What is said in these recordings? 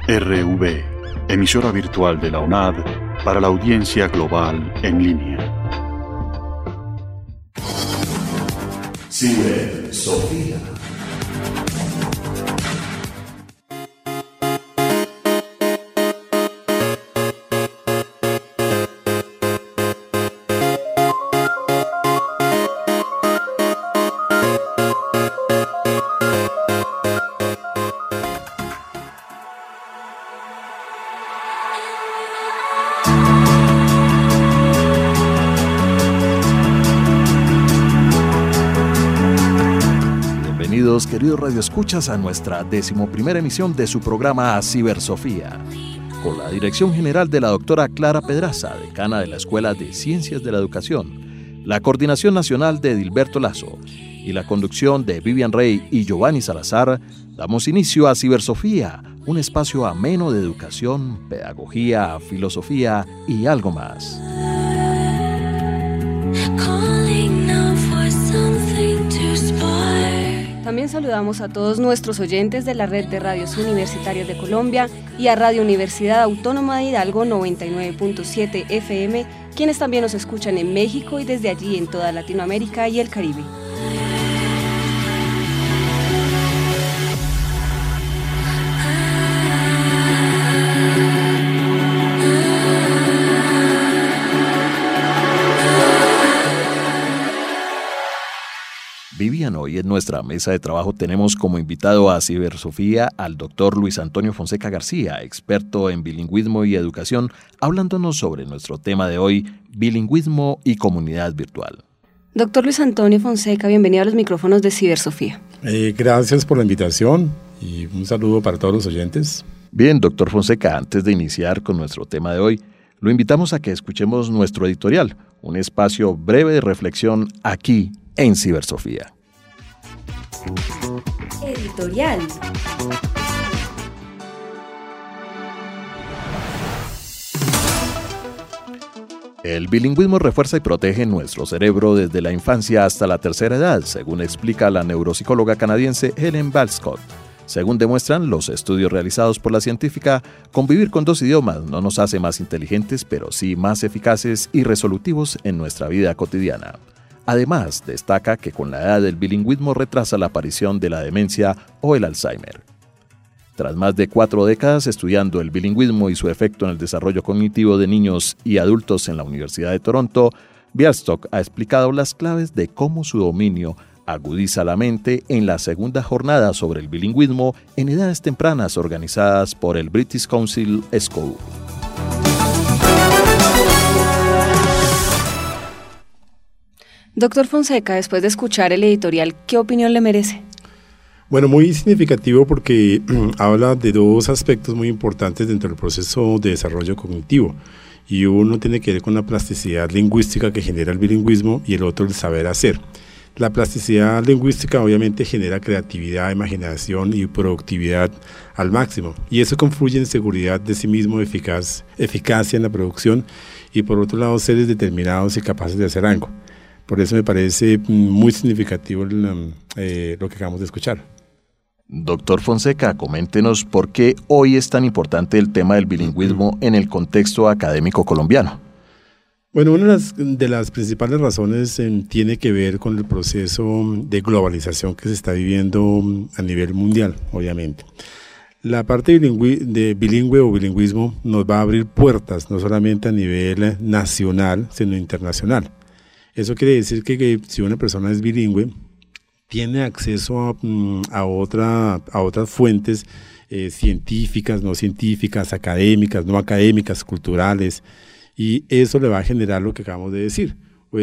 RV, emisora virtual de la UNAD para la audiencia global en línea. Cibersofía. Queridos radioescuchas, a nuestra 11ª emisión de su programa Cibersofía, con la dirección general de la doctora Clara Pedraza, decana de la Escuela de Ciencias de la Educación, la coordinación nacional de Edilberto Lazo y la conducción de Vivian Rey y Giovanni Salazar. Damos inicio a Cibersofía, un espacio ameno de educación, pedagogía, filosofía y algo más. También saludamos a todos nuestros oyentes de la Red de Radios Universitarias de Colombia y a Radio Universidad Autónoma de Hidalgo 99.7 FM, quienes también nos escuchan en México y desde allí en toda Latinoamérica y el Caribe. Vivian, hoy en nuestra mesa de trabajo tenemos como invitado a Cibersofía al doctor Luis Antonio Fonseca García, experto en bilingüismo y educación, hablándonos sobre nuestro tema de hoy, bilingüismo y comunidad virtual. Doctor Luis Antonio Fonseca, bienvenido a los micrófonos de Cibersofía. Gracias por la invitación y un saludo para todos los oyentes. Bien, doctor Fonseca, antes de iniciar con nuestro tema de hoy, lo invitamos a que escuchemos nuestro editorial, un espacio breve de reflexión aquí en Cibersofía. Editorial. El bilingüismo refuerza y protege nuestro cerebro desde la infancia hasta la tercera edad, según explica la neuropsicóloga canadiense Helen Balscott. Según demuestran los estudios realizados por la científica, convivir con dos idiomas no nos hace más inteligentes, pero sí más eficaces y resolutivos en nuestra vida cotidiana. Además, destaca que con la edad el bilingüismo retrasa la aparición de la demencia o el Alzheimer. Tras más de 4 décadas estudiando el bilingüismo y su efecto en el desarrollo cognitivo de niños y adultos en la Universidad de Toronto, Bialystok ha explicado las claves de cómo su dominio agudiza la mente en la segunda jornada sobre el bilingüismo en edades tempranas organizadas por el British Council School. Doctor Fonseca, después de escuchar el editorial, ¿qué opinión le merece? Bueno, muy significativo porque habla de dos aspectos muy importantes dentro del proceso de desarrollo cognitivo. Y uno tiene que ver con la plasticidad lingüística que genera el bilingüismo y el otro el saber hacer. La plasticidad lingüística obviamente genera creatividad, imaginación y productividad al máximo. Y eso confluye en seguridad de sí mismo, eficacia en la producción y por otro lado seres determinados y capaces de hacer algo. Por eso me parece muy significativo lo que acabamos de escuchar. Doctor Fonseca, coméntenos por qué hoy es tan importante el tema del bilingüismo en el contexto académico colombiano. Bueno, una de las principales razones tiene que ver con el proceso de globalización que se está viviendo a nivel mundial, obviamente. La parte de bilingüe o bilingüismo nos va a abrir puertas, no solamente a nivel nacional, sino internacional. Eso quiere decir que si una persona es bilingüe, tiene acceso a otras fuentes científicas, no científicas, académicas, no académicas, culturales, y eso le va a generar lo que acabamos de decir,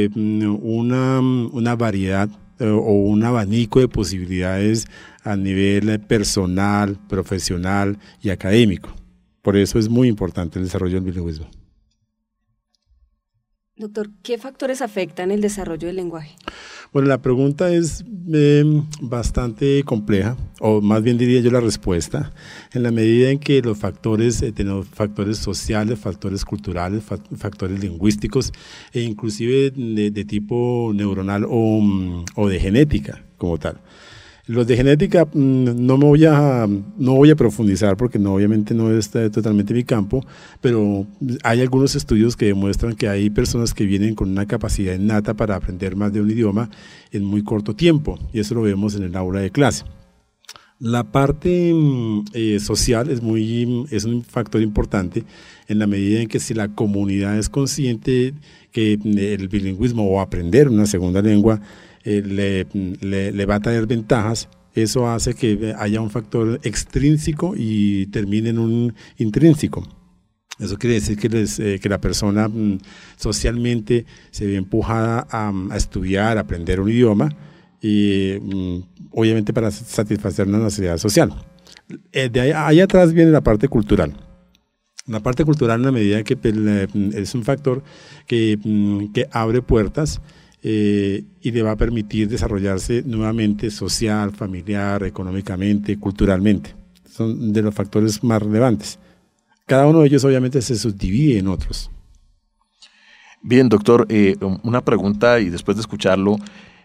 una variedad o un abanico de posibilidades a nivel personal, profesional y académico. Por eso es muy importante el desarrollo del bilingüismo. Doctor, ¿qué factores afectan el desarrollo del lenguaje? Bueno, la pregunta es bastante compleja, o más bien diría yo la respuesta, en la medida en que los factores, tenemos factores sociales, factores culturales, factores lingüísticos, e inclusive de tipo neuronal o de genética como tal. Los de genética no voy a profundizar porque obviamente no es totalmente mi campo, pero hay algunos estudios que demuestran que hay personas que vienen con una capacidad innata para aprender más de un idioma en muy corto tiempo, y eso lo vemos en el aula de clase. La parte social es un factor importante en la medida en que si la comunidad es consciente que el bilingüismo o aprender una segunda lengua le va a traer ventajas, eso hace que haya un factor extrínseco y termine en un intrínseco. Eso quiere decir que la persona socialmente se ve empujada a estudiar, a aprender un idioma, y obviamente para satisfacer una necesidad social. Ahí atrás viene la parte cultural. La parte cultural, en la medida que es un factor que abre puertas y le va a permitir desarrollarse nuevamente social, familiar, económicamente, culturalmente. Son de los factores más relevantes. Cada uno de ellos obviamente se subdivide en otros. Bien, doctor, una pregunta y después de escucharlo,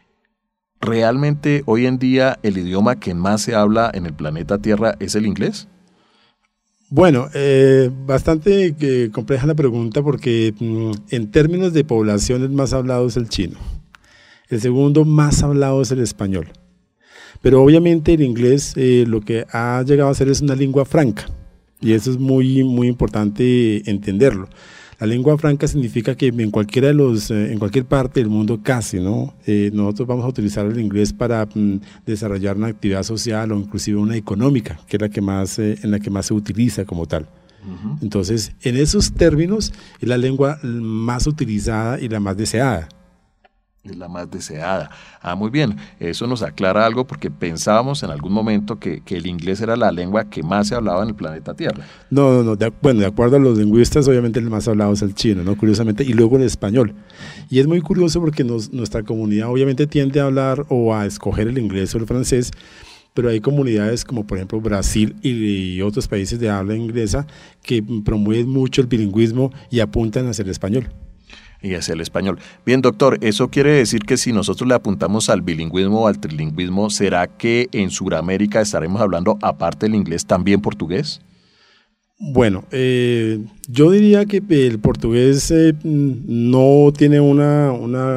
¿realmente hoy en día el idioma que más se habla en el planeta Tierra es el inglés? Bueno, bastante compleja la pregunta porque en términos de población el más hablado es el chino. El segundo más hablado es el español. Pero obviamente el inglés lo que ha llegado a ser es una lengua franca, y eso es muy, muy importante entenderlo. La lengua franca significa que en cualquier parte del mundo casi, ¿no? Nosotros vamos a utilizar el inglés para desarrollar una actividad social o inclusive una económica, que es en la que más se utiliza como tal. Uh-huh. Entonces, en esos términos, es la lengua más utilizada y la más deseada. Es la más deseada. Muy bien, eso nos aclara algo porque pensábamos en algún momento que el inglés era la lengua que más se hablaba en el planeta Tierra. No, de acuerdo a los lingüistas, obviamente el más hablado es el chino, ¿no? Curiosamente, y luego el español. Y es muy curioso porque nuestra comunidad obviamente tiende a hablar o a escoger el inglés o el francés, pero hay comunidades como por ejemplo Brasil y otros países de habla inglesa que promueven mucho el bilingüismo y apuntan hacia el español. Y hacia el español. Bien, doctor, ¿eso quiere decir que si nosotros le apuntamos al bilingüismo o al trilingüismo, ¿será que en Sudamérica estaremos hablando, aparte del inglés, también portugués? Bueno, yo diría que el portugués no tiene una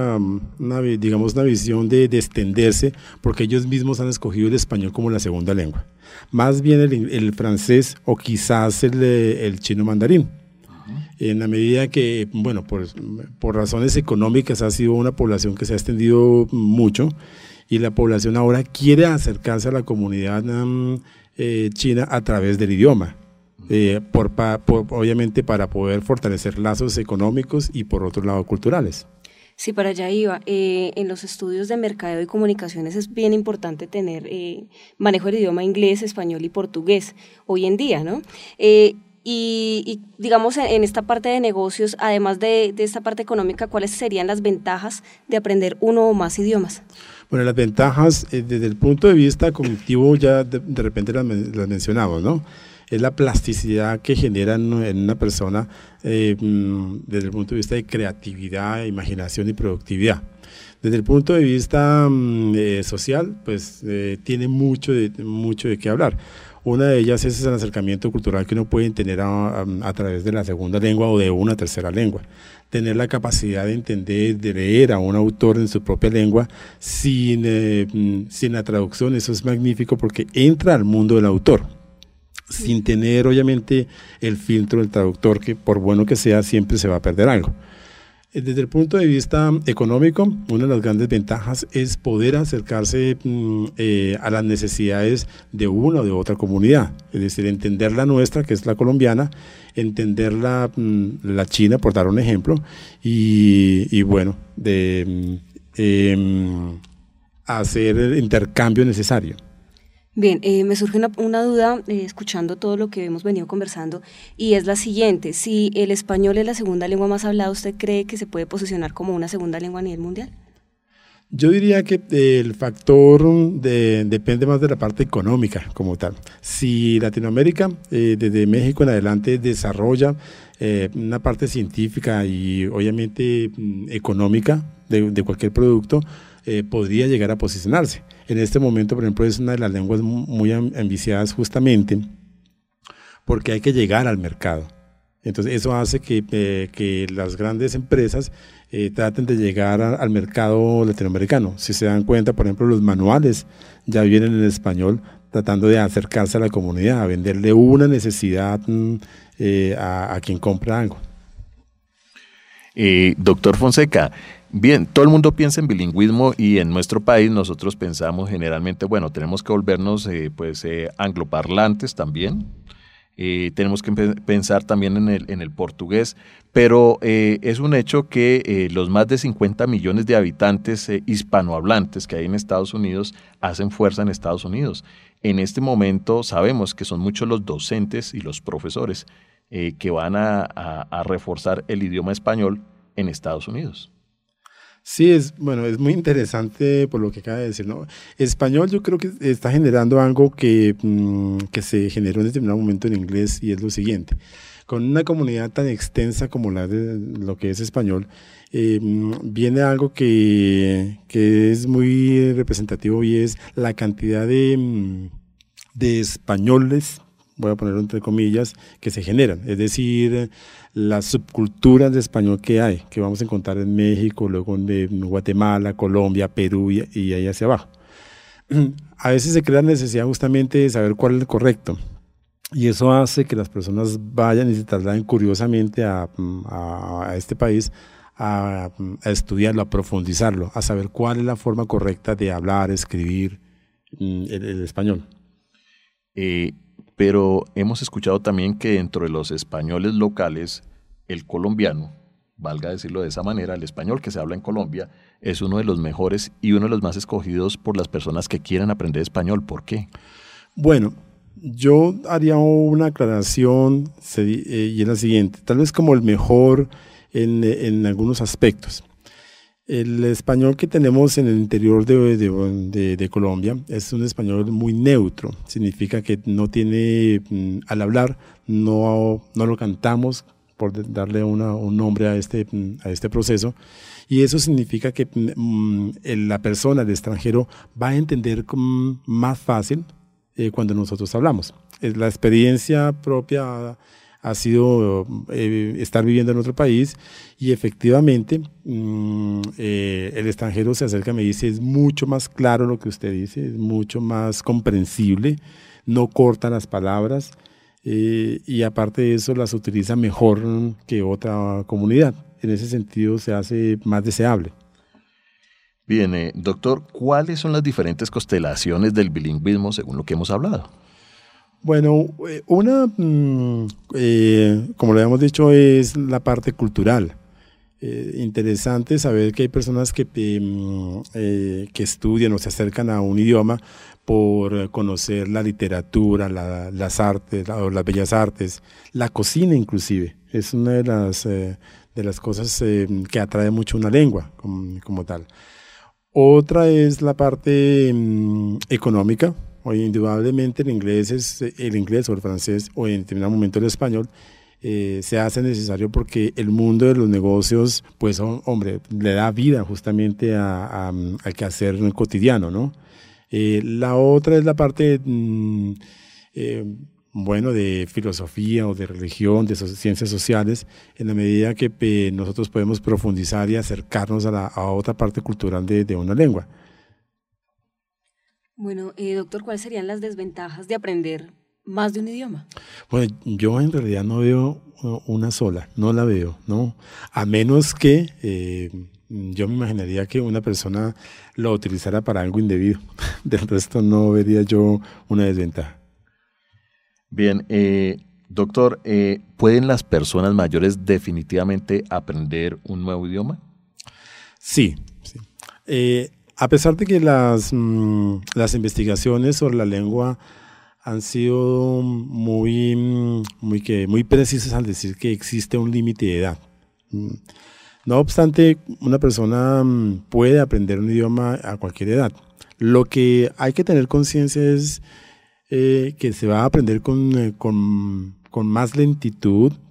visión de extenderse, porque ellos mismos han escogido el español como la segunda lengua. Más bien el francés o quizás el chino mandarín. En la medida que, bueno, por razones económicas ha sido una población que se ha extendido mucho, y la población ahora quiere acercarse a la comunidad china a través del idioma, obviamente para poder fortalecer lazos económicos y por otro lado culturales. Sí, para allá iba. En los estudios de mercadeo y comunicaciones es bien importante tener manejo del idioma inglés, español y portugués hoy en día, ¿no? Y digamos en esta parte de negocios, además de esta parte económica, ¿cuáles serían las ventajas de aprender uno o más idiomas? Bueno, las ventajas desde el punto de vista cognitivo ya de repente las mencionamos, ¿no? Es la plasticidad que genera en una persona desde el punto de vista de creatividad, imaginación y productividad. Desde el punto de vista social, pues tiene mucho de qué hablar. Una de ellas es el acercamiento cultural que uno puede tener a través de la segunda lengua o de una tercera lengua. Tener la capacidad de entender, de leer a un autor en su propia lengua sin la traducción, eso es magnífico porque entra al mundo del autor, sin tener obviamente el filtro del traductor, que por bueno que sea siempre se va a perder algo. Desde el punto de vista económico, una de las grandes ventajas es poder acercarse a las necesidades de una o de otra comunidad, es decir, entender la nuestra, que es la colombiana, entender la china, por dar un ejemplo, y bueno, hacer el intercambio necesario. Bien, me surge una duda escuchando todo lo que hemos venido conversando, y es la siguiente: si el español es la segunda lengua más hablada, ¿usted cree que se puede posicionar como una segunda lengua a nivel mundial? Yo diría que el factor depende más de la parte económica como tal. Si Latinoamérica, desde México en adelante, desarrolla una parte científica y obviamente económica de cualquier producto, podría llegar a posicionarse. En este momento, por ejemplo, es una de las lenguas muy ambiciadas justamente porque hay que llegar al mercado. Entonces eso hace que las grandes empresas traten de llegar al mercado latinoamericano. Si se dan cuenta, por ejemplo, los manuales ya vienen en español, tratando de acercarse a la comunidad, a venderle una necesidad a quien compra algo. Doctor Fonseca, bien, todo el mundo piensa en bilingüismo y en nuestro país nosotros pensamos generalmente, bueno, tenemos que volvernos angloparlantes también. Tenemos que pensar también en el portugués, pero es un hecho que los más de 50 millones de habitantes hispanohablantes que hay en Estados Unidos hacen fuerza en Estados Unidos. En este momento sabemos que son muchos los docentes y los profesores que van a reforzar el idioma español en Estados Unidos. Sí, es muy interesante por lo que acaba de decir, ¿no? Español yo creo que está generando algo que se generó en determinado momento en inglés, y es lo siguiente. Con una comunidad tan extensa como la de lo que es español, viene algo que es muy representativo, y es la cantidad de españoles, voy a ponerlo entre comillas, que se generan. Es decir, las subculturas de español que hay, que vamos a encontrar en México, luego en Guatemala, Colombia, Perú y ahí hacia abajo. A veces se crea la necesidad justamente de saber cuál es el correcto, y eso hace que las personas vayan y se trasladen curiosamente a este país a estudiarlo, a profundizarlo, a saber cuál es la forma correcta de hablar, escribir el español. Pero hemos escuchado también que dentro de los españoles locales, el colombiano, valga decirlo de esa manera, el español que se habla en Colombia, es uno de los mejores y uno de los más escogidos por las personas que quieren aprender español. ¿Por qué? Bueno, yo haría una aclaración y es la siguiente: tal vez como el mejor en algunos aspectos. El español que tenemos en el interior de Colombia es un español muy neutro. Significa que no tiene, al hablar, no lo cantamos, por darle un nombre a este proceso, y eso significa que la persona, el extranjero, va a entender más fácil cuando nosotros hablamos. La experiencia propia ha sido estar viviendo en otro país, y efectivamente el extranjero se acerca y me dice: es mucho más claro lo que usted dice, es mucho más comprensible, no corta las palabras, y aparte de eso las utiliza mejor que otra comunidad. En ese sentido se hace más deseable. Bien, doctor, ¿cuáles son las diferentes constelaciones del bilingüismo según lo que hemos hablado? Bueno, una, como lo habíamos dicho, es la parte cultural. Interesante saber que hay personas que estudian o se acercan a un idioma por conocer la literatura, las artes, o las bellas artes, la cocina inclusive. Es una de las cosas que atrae mucho una lengua como tal. Otra es la parte económica. Hoy indudablemente el inglés o el francés, o en determinado momento el español, se hace necesario porque el mundo de los negocios, pues hombre, le da vida justamente al quehacer cotidiano, ¿no? La otra es la parte de filosofía o de religión, de ciencias sociales, en la medida que nosotros podemos profundizar y acercarnos a otra parte cultural de una lengua. Bueno, doctor, ¿cuáles serían las desventajas de aprender más de un idioma? Bueno, yo en realidad no veo una sola, no la veo, ¿no? A menos que yo me imaginaría que una persona lo utilizara para algo indebido. Del resto no vería yo una desventaja. Bien, doctor, ¿pueden las personas mayores definitivamente aprender un nuevo idioma? Sí. A pesar de que las investigaciones sobre la lengua han sido muy precisas al decir que existe un límite de edad. No obstante, una persona puede aprender un idioma a cualquier edad. Lo que hay que tener conciencia es que se va a aprender con más lentitud,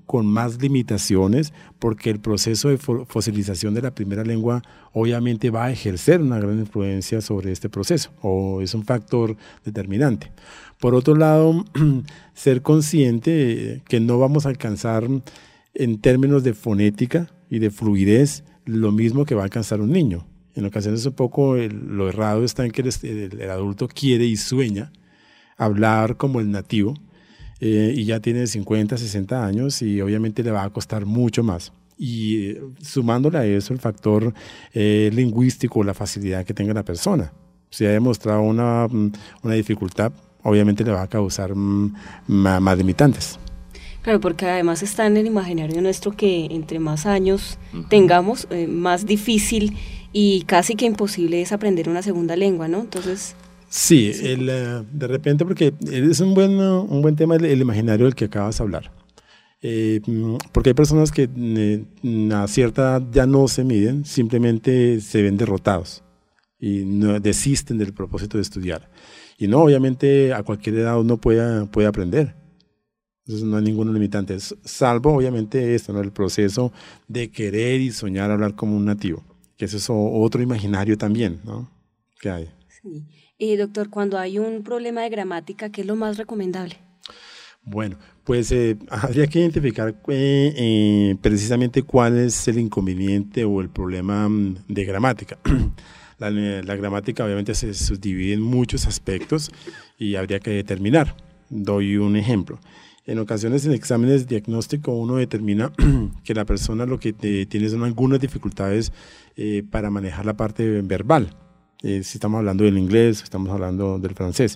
con más limitaciones, porque el proceso de fosilización de la primera lengua obviamente va a ejercer una gran influencia sobre este proceso, o es un factor determinante. Por otro lado, ser consciente que no vamos a alcanzar en términos de fonética y de fluidez lo mismo que va a alcanzar un niño. En ocasiones un poco lo errado está en que el adulto quiere y sueña hablar como el nativo, y ya tiene 50, 60 años y obviamente le va a costar mucho más. Y sumándole a eso el factor lingüístico, la facilidad que tenga la persona. Si ha demostrado una dificultad, obviamente le va a causar más limitantes. Claro, porque además está en el imaginario nuestro que entre más años tengamos, más difícil y casi que imposible es aprender una segunda lengua, ¿no? Entonces... Sí, de repente, porque es un buen tema el imaginario del que acabas de hablar. Porque hay personas que a cierta edad ya no se miden, simplemente se ven derrotados y no, desisten del propósito de estudiar. Y no, obviamente a cualquier edad uno puede aprender. Entonces no hay ningún limitante, salvo obviamente esto, ¿no? El proceso de querer y soñar hablar como un nativo, que eso es otro imaginario también, ¿no? Que hay. Sí. Doctor, cuando hay un problema de gramática, ¿qué es lo más recomendable? Bueno, pues habría que identificar precisamente cuál es el inconveniente o el problema de gramática. La gramática obviamente se subdivide en muchos aspectos y habría que determinar. Doy un ejemplo. En ocasiones en exámenes de diagnóstico uno determina que la persona lo que tiene son algunas dificultades para manejar la parte verbal. Si estamos hablando del inglés, estamos hablando del francés.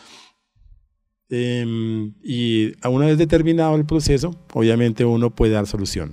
Y una vez determinado el proceso, obviamente uno puede dar solución.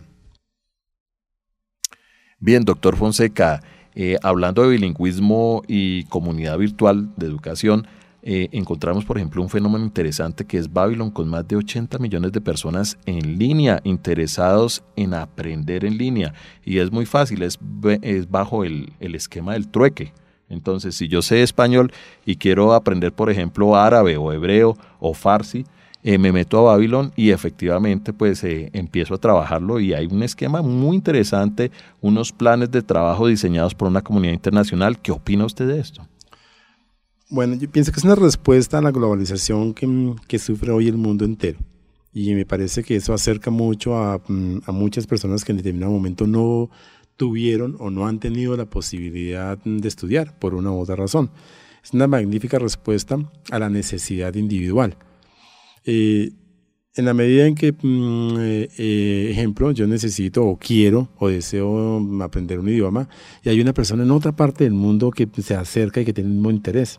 Bien, doctor Fonseca, hablando de bilingüismo y comunidad virtual de educación, encontramos, por ejemplo, un fenómeno interesante que es Babylon, con más de 80 millones de personas en línea, interesados en aprender en línea. Y es muy fácil, es bajo el esquema del trueque. Entonces, si yo sé español y quiero aprender, por ejemplo, árabe o hebreo o farsi, me meto a Babylon y efectivamente pues empiezo a trabajarlo, y hay un esquema muy interesante, unos planes de trabajo diseñados por una comunidad internacional. ¿Qué opina usted de esto? Bueno, yo pienso que es una respuesta a la globalización que sufre hoy el mundo entero, y me parece que eso acerca mucho a muchas personas que en determinado momento no tuvieron o no han tenido la posibilidad de estudiar por una u otra razón. Es una magnífica respuesta a la necesidad individual. En la medida en que, ejemplo, yo necesito o quiero o deseo aprender un idioma y hay una persona en otra parte del mundo que se acerca y que tiene el mismo interés.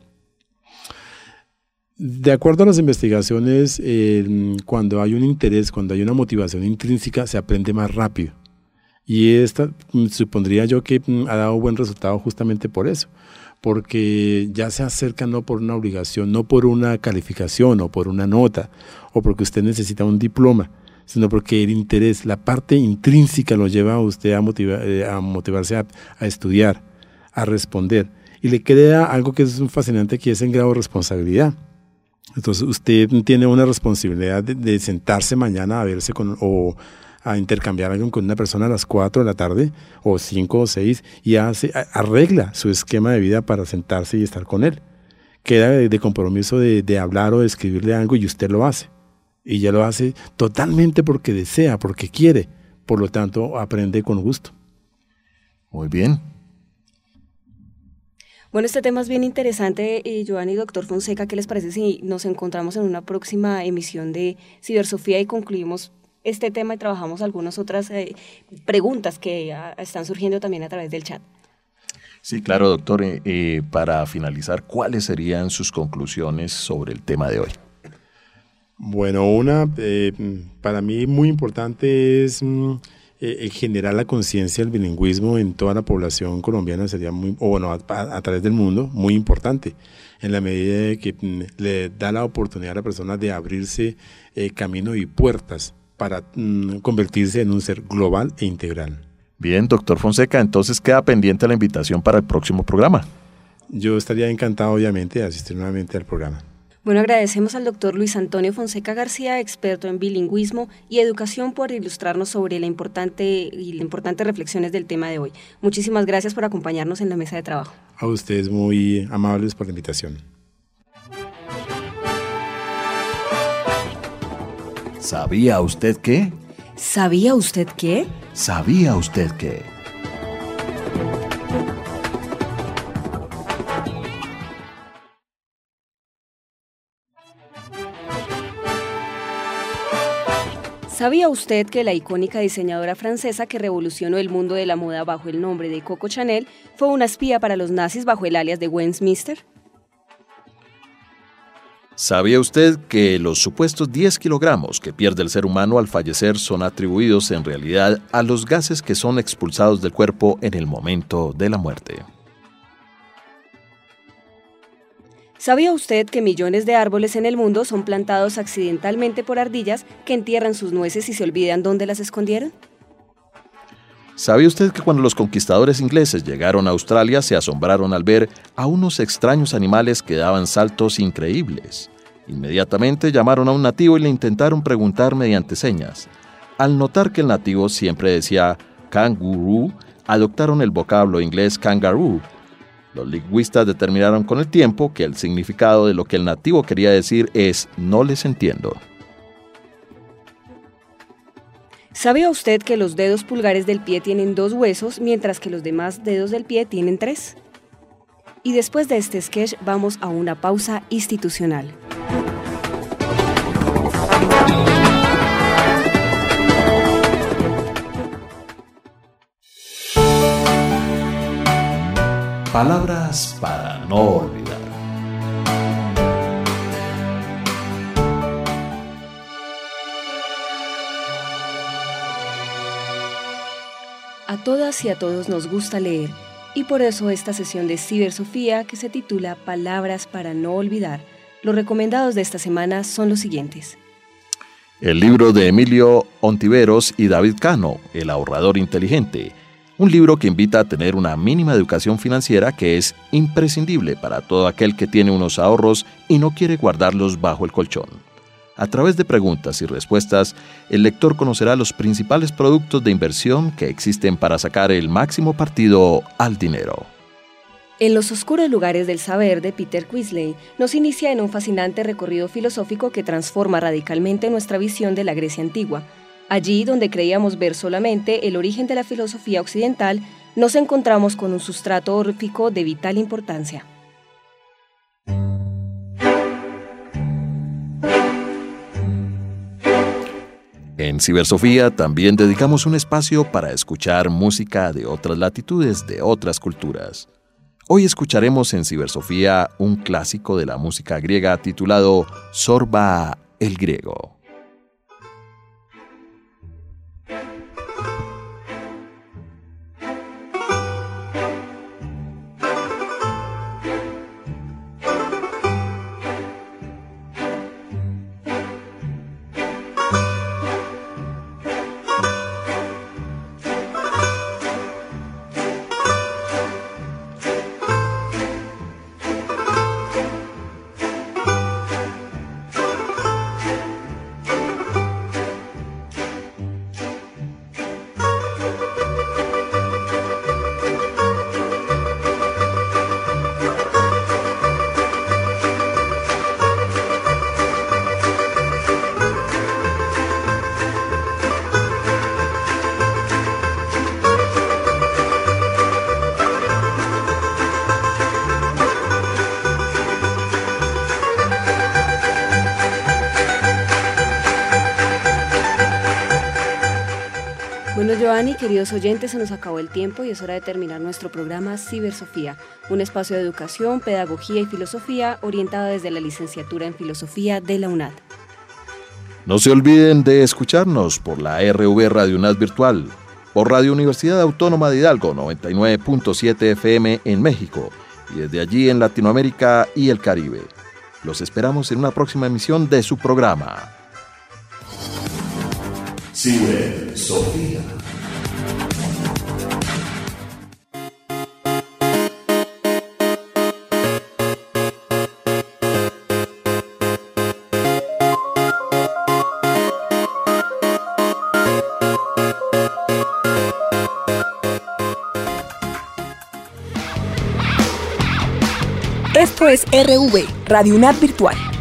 De acuerdo a las investigaciones, cuando hay un interés, cuando hay una motivación intrínseca, se aprende más rápido. Y esta supondría yo que ha dado buen resultado justamente por eso, porque ya se acerca no por una obligación, no por una calificación o por una nota, o porque usted necesita un diploma, sino porque el interés, la parte intrínseca lo lleva a usted a motivarse a estudiar, a responder, y le crea algo que es fascinante, que es en grado de responsabilidad. Entonces usted tiene una responsabilidad de sentarse mañana a verse o a intercambiar algo con una persona a las 4 de la tarde, o 5 o 6, y arregla su esquema de vida para sentarse y estar con él. Queda de compromiso de hablar o de escribirle algo, y usted lo hace. Y ya lo hace totalmente porque desea, porque quiere. Por lo tanto, aprende con gusto. Muy bien. Bueno, este tema es bien interesante, Giovanni y doctor Fonseca. ¿Qué les parece si nos encontramos en una próxima emisión de Cibersofía y concluimos este tema y trabajamos algunas otras preguntas que están surgiendo también a través del chat? Sí, claro, doctor. Para finalizar, ¿cuáles serían sus conclusiones sobre el tema de hoy? Bueno, una para mí muy importante es generar la conciencia del bilingüismo en toda la población colombiana, sería a través del mundo, muy importante, en la medida de que le da la oportunidad a la persona de abrirse camino y puertas para convertirse en un ser global e integral. Bien, doctor Fonseca, entonces queda pendiente la invitación para el próximo programa. Yo estaría encantado, obviamente, de asistir nuevamente al programa. Bueno, agradecemos al doctor Luis Antonio Fonseca García, experto en bilingüismo y educación, por ilustrarnos sobre las importantes reflexiones del tema de hoy. Muchísimas gracias por acompañarnos en la mesa de trabajo. A ustedes muy amables por la invitación. ¿Sabía usted qué? ¿Sabía usted qué? ¿Sabía usted qué? ¿Sabía usted que la icónica diseñadora francesa que revolucionó el mundo de la moda bajo el nombre de Coco Chanel fue una espía para los nazis bajo el alias de Westminster? ¿Sabía usted que los supuestos 10 kilogramos que pierde el ser humano al fallecer son atribuidos en realidad a los gases que son expulsados del cuerpo en el momento de la muerte? ¿Sabía usted que millones de árboles en el mundo son plantados accidentalmente por ardillas que entierran sus nueces y se olvidan dónde las escondieron? ¿Sabía usted que cuando los conquistadores ingleses llegaron a Australia se asombraron al ver a unos extraños animales que daban saltos increíbles? Inmediatamente llamaron a un nativo y le intentaron preguntar mediante señas. Al notar que el nativo siempre decía kangaroo, adoptaron el vocablo inglés kangaroo. Los lingüistas determinaron con el tiempo que el significado de lo que el nativo quería decir es «no les entiendo». ¿Sabía usted que los dedos pulgares del pie tienen 2 huesos, mientras que los demás dedos del pie tienen 3? Y después de este sketch vamos a una pausa institucional. Palabras para no olvidar. A todas y a todos nos gusta leer, y por eso esta sesión de Cibersofía, que se titula Palabras para no olvidar, los recomendados de esta semana son los siguientes. El libro de Emilio Ontiveros y David Cano, El ahorrador inteligente, un libro que invita a tener una mínima educación financiera que es imprescindible para todo aquel que tiene unos ahorros y no quiere guardarlos bajo el colchón. A través de preguntas y respuestas, el lector conocerá los principales productos de inversión que existen para sacar el máximo partido al dinero. En los oscuros lugares del saber, de Peter Quisley, nos inicia en un fascinante recorrido filosófico que transforma radicalmente nuestra visión de la Grecia antigua. Allí, donde creíamos ver solamente el origen de la filosofía occidental, nos encontramos con un sustrato órfico de vital importancia. En Cibersofía también dedicamos un espacio para escuchar música de otras latitudes, de otras culturas. Hoy escucharemos en Cibersofía un clásico de la música griega titulado Zorba el Griego. Bueno, Giovanni, queridos oyentes, se nos acabó el tiempo y es hora de terminar nuestro programa Cibersofía, un espacio de educación, pedagogía y filosofía orientado desde la licenciatura en Filosofía de la UNAD. No se olviden de escucharnos por la RV Radio UNAD Virtual, por Radio Universidad Autónoma de Hidalgo 99.7 FM en México y desde allí en Latinoamérica y el Caribe. Los esperamos en una próxima emisión de su programa. Cibersofía. Esto es RV, Radio UNAD Virtual.